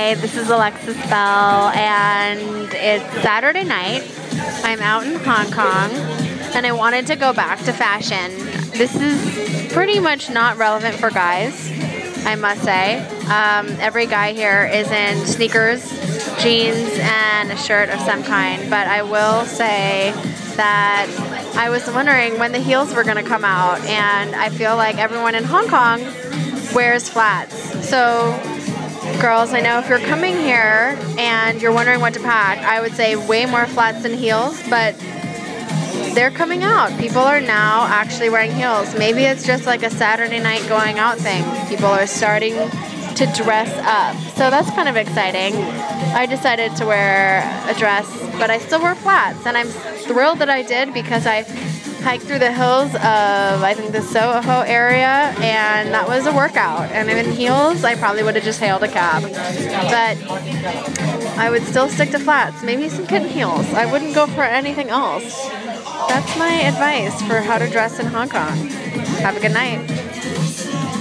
Hi, this is Alexis Bell, and it's Saturday night. I'm out in Hong Kong, and I wanted to go back to fashion. This is pretty much not relevant for guys, I must say. Every guy here is in sneakers, jeans, and a shirt of some kind, but I will say that I was wondering when the heels were going to come out, and I feel like everyone in Hong Kong wears flats. So girls, I know if you're coming here and you're wondering what to pack, I would say way more flats than heels, but they're coming out. People are now actually wearing heels. Maybe it's just like a Saturday night going out thing. People are starting to dress up. So that's kind of exciting. I decided to wear a dress, but I still wear flats, and I'm thrilled that I did because I hiked through the hills of, I think, the Soho area, and that was a workout. And in heels, I probably would have just hailed a cab. But I would still stick to flats, maybe some kitten heels. I wouldn't go for anything else. That's my advice for how to dress in Hong Kong. Have a good night.